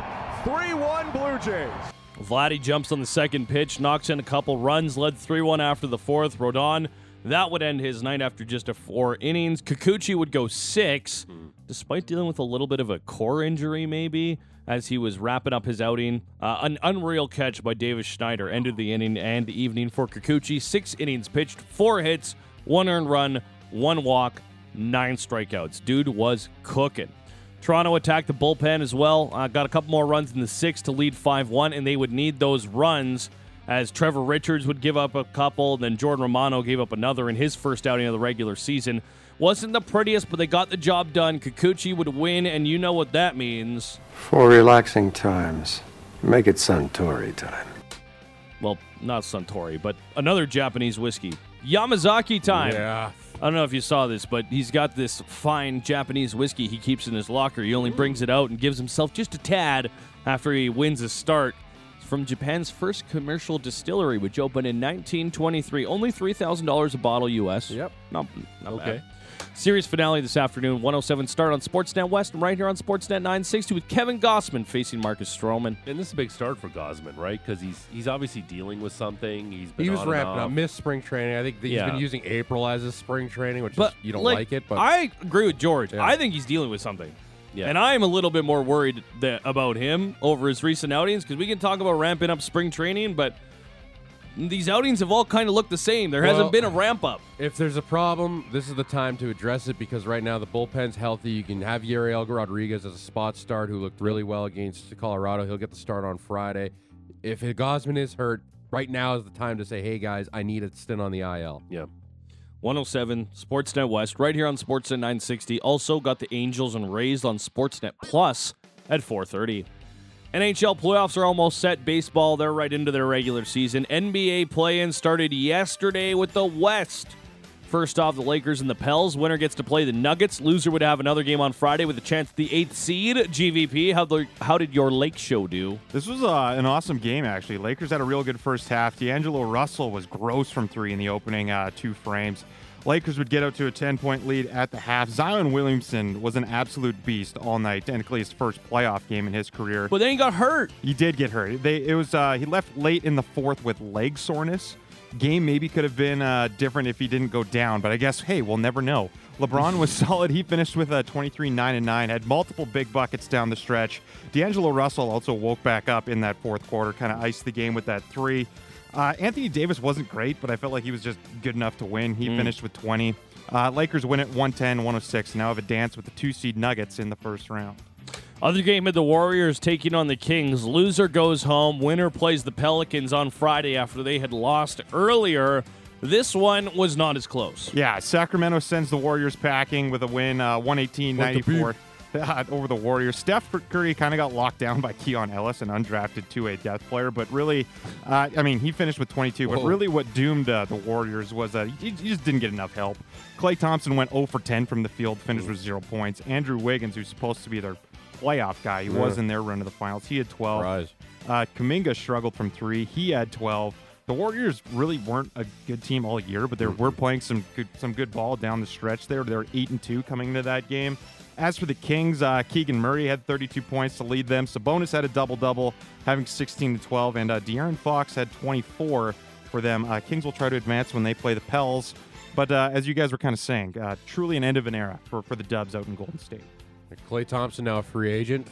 3-1 Blue Jays. Vladdy jumps on the second pitch, knocks in a couple runs, led 3-1 after the fourth. Rodon, that would end his night after just 4 innings. Kikuchi would go 6, despite dealing with a little bit of a core injury maybe, as he was wrapping up his outing. An unreal catch by Davis Schneider ended the inning and the evening for Kikuchi. 6 innings pitched, 4 hits, 1 earned run, 1 walk, 9 strikeouts. Dude was cooking. Toronto attacked the bullpen as well. Got a couple more runs in the 6th to lead 5-1, and they would need those runs as Trevor Richards would give up a couple, then Jordan Romano gave up another in his first outing of the regular season. Wasn't the prettiest, but they got the job done. Kikuchi would win, and you know what that means. For relaxing times, make it Suntory time. Well, not Suntory, but another Japanese whiskey. Yamazaki time. Yeah. I don't know if you saw this, but he's got this fine Japanese whiskey he keeps in his locker. He only brings it out and gives himself just a tad after he wins a start. It's from Japan's first commercial distillery, which opened in 1923. Only $3,000 a bottle U.S. Yep. Not Okay. bad. Series finale this afternoon, 107 start on Sportsnet West, and right here on Sportsnet 960 with Kevin Gossman facing Marcus Stroman. And this is a big start for Gausman, right? Because he's obviously dealing with something. He was on ramping and up. off. Missed spring training. I think that he's been using April as his spring training, which is, you don't like it. But I agree with George. Yeah. I think he's dealing with something. Yeah. And I'm a little bit more worried about him over his recent outings because we can talk about ramping up spring training, but these outings have all kind of looked the same. There hasn't been a ramp up. If there's a problem, this is the time to address it because right now the bullpen's healthy. You can have Yariel Rodriguez as a spot start who looked really well against Colorado. He'll get the start on Friday. If Gosman is hurt, right now is the time to say, hey, guys, I need a stint on the IL. Yeah. 107, Sportsnet West, right here on Sportsnet 960. Also got the Angels and Rays on Sportsnet Plus at 4:30. NHL playoffs are almost set. Baseball, they're right into their regular season. NBA play-in started yesterday with the West. First off, the Lakers and the Pels. Winner gets to play the Nuggets. Loser would have another game on Friday with a chance at the 8th seed. GVP, how did your Lake show do? This was an awesome game, actually. Lakers had a real good first half. D'Angelo Russell was gross from three in the opening 2 frames. Lakers would get out to a 10-point lead at the half. Zion Williamson was an absolute beast all night, technically his first playoff game in his career. But then he got hurt. He did get hurt. He left late in the fourth with leg soreness. Game maybe could have been different if he didn't go down, but I guess, hey, we'll never know. LeBron was solid. He finished with a 23-9-9, had multiple big buckets down the stretch. D'Angelo Russell also woke back up in that fourth quarter, kind of iced the game with that 3. Anthony Davis wasn't great, but I felt like he was just good enough to win. He finished with 20. Lakers win it 110-106. Now have a dance with the 2-seed Nuggets in the first round. Other game of the Warriors taking on the Kings. Loser goes home. Winner plays the Pelicans on Friday after they had lost earlier. This one was not as close. Yeah, Sacramento sends the Warriors packing with a win, 118-94. Over the Warriors. Steph Curry kind of got locked down by Keon Ellis, an undrafted 2A depth player, but really, he finished with 22, but really what doomed the Warriors was he just didn't get ennugh help. Klay Thompson went 0 for 10 from the field, finished with 0 points. Andrew Wiggins, who's supposed to be their playoff guy, he was in their run to the finals. He had 12. Kuminga struggled from 3. He had 12. The Warriors really weren't a good team all year, but they were playing some good ball down the stretch there. They were 8-2 coming into that game. As for the Kings, Keegan Murray had 32 points to lead them. Sabonis had a double-double, having 16-12, and De'Aaron Fox had 24 for them. Kings will try to advance when they play the Pels. But as you guys were kind of saying, truly an end of an era for the Dubs out in Golden State. Klay Thompson now a free agent.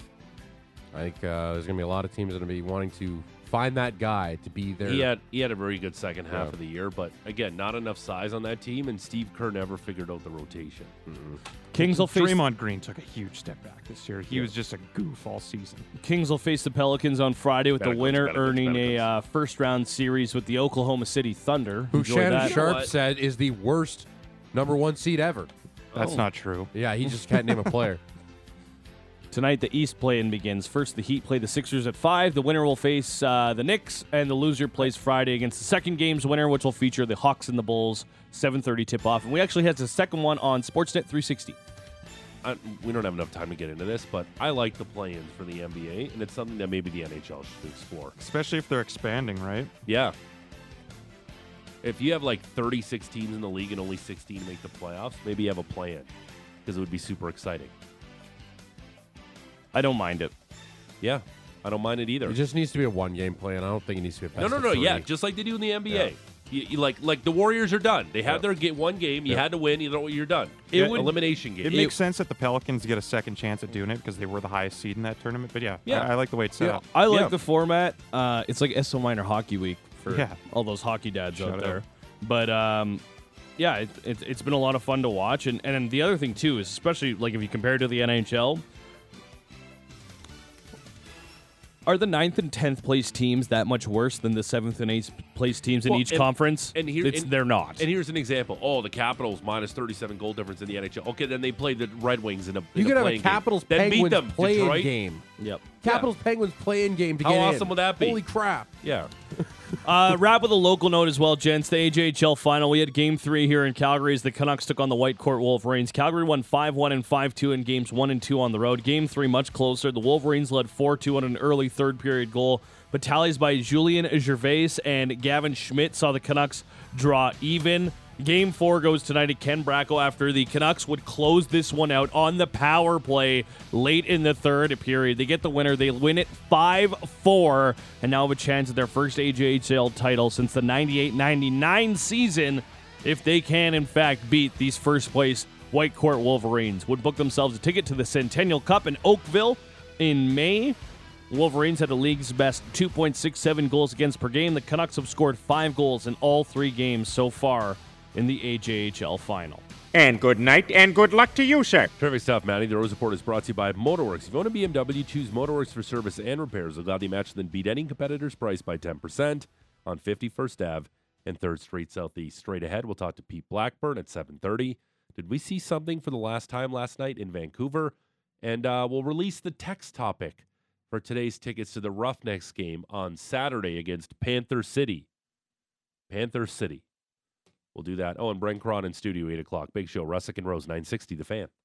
I think there's going to be a lot of teams that are going to be wanting to find that guy to be there. He had a very good second half of the year, but again, not enough size on that team, and Steve Kerr never figured out the rotation. Kings will face Draymond Green took a huge step back this year. He was just a goof all season. Kings will face the Pelicans on Friday with the winner earning a first-round series with the Oklahoma City Thunder. Who Shannon Sharp said is the worst number 1 seed ever. That's not true. Yeah, he just can't name a player. Tonight, the East play-in begins. First, the Heat play the Sixers at 5. The winner will face the Knicks, and the loser plays Friday against the second game's winner, which will feature the Hawks and the Bulls. 7:30 tip-off. And we actually had the second one on Sportsnet 360. We don't have enough time to get into this, but I like the play-ins for the NBA, and it's something that maybe the NHL should explore. Especially if they're expanding, right? Yeah. If you have like 36 teams in the league and only 16 make the playoffs, maybe you have a play-in, because it would be super exciting. I don't mind it. Yeah, I don't mind it either. It just needs to be a 1-game play, and I don't think it needs to be a best of 3. Yeah, just like they do in the NBA. Yeah. You like the Warriors are done. They had their one game. You had to win. You're done. Elimination game. It makes sense that the Pelicans get a second chance at doing it because they were the highest seed in that tournament. But I like the way it's set up. I like the format. It's like SO Minor Hockey Week for all those hockey dads out there. But it's been a lot of fun to watch. And the other thing too is, especially like if you compare it to the NHL. Are the 9th and 10th place teams that much worse than the 7th and 8th place teams in each conference? They're not. And here's an example. Oh, the Capitals minus 37 goal difference in the NHL. Okay, then they played the Red Wings in a You could have a Capitals Penguins play-in game. Yep. Capitals Penguins play-in game to get in. How awesome would that be? Holy crap. Yeah. Wrap with a local note as well, gents. The AJHL final. We had Game 3 here in Calgary as the Canucks took on the Whitecourt Wolverines. Calgary won 5-1 and 5-2 in games 1 and 2 on the road. Game 3 much closer. The Wolverines led 4-2 on an early third-period goal, but tallies by Julien Gervais and Gavin Schmidt saw the Canucks draw even. Game 4 goes tonight at Ken Bracco after the Canucks would close this one out on the power play late in the third period. They get the winner. They win it 5-4 and now have a chance at their first AJHL title since the 98-99 season if they can, in fact, beat these first-place Whitecourt Wolverines would book themselves a ticket to the Centennial Cup in Oakville in May. Wolverines had the league's best 2.67 goals against per game. The Canucks have scored 5 goals in all 3 games so far in the AJHL final. And good night and good luck to you, sir. Terrific stuff, Matty. The Rose Report is brought to you by Motorworks. If you own a BMW, choose Motorworks for service and repairs. They'll gladly match then beat any competitor's price by 10% on 51st Ave and 3rd Street Southeast. Straight ahead, we'll talk to Pete Blackburn at 7:30. Did we see something for the last time last night in Vancouver? And we'll release the text topic for today's tickets to the Roughnecks game on Saturday against Panther City. Panther City. We'll do that. Oh, and Brent Cron in studio, 8 o'clock. Big Show, Russick and Rose, 960 The Fan.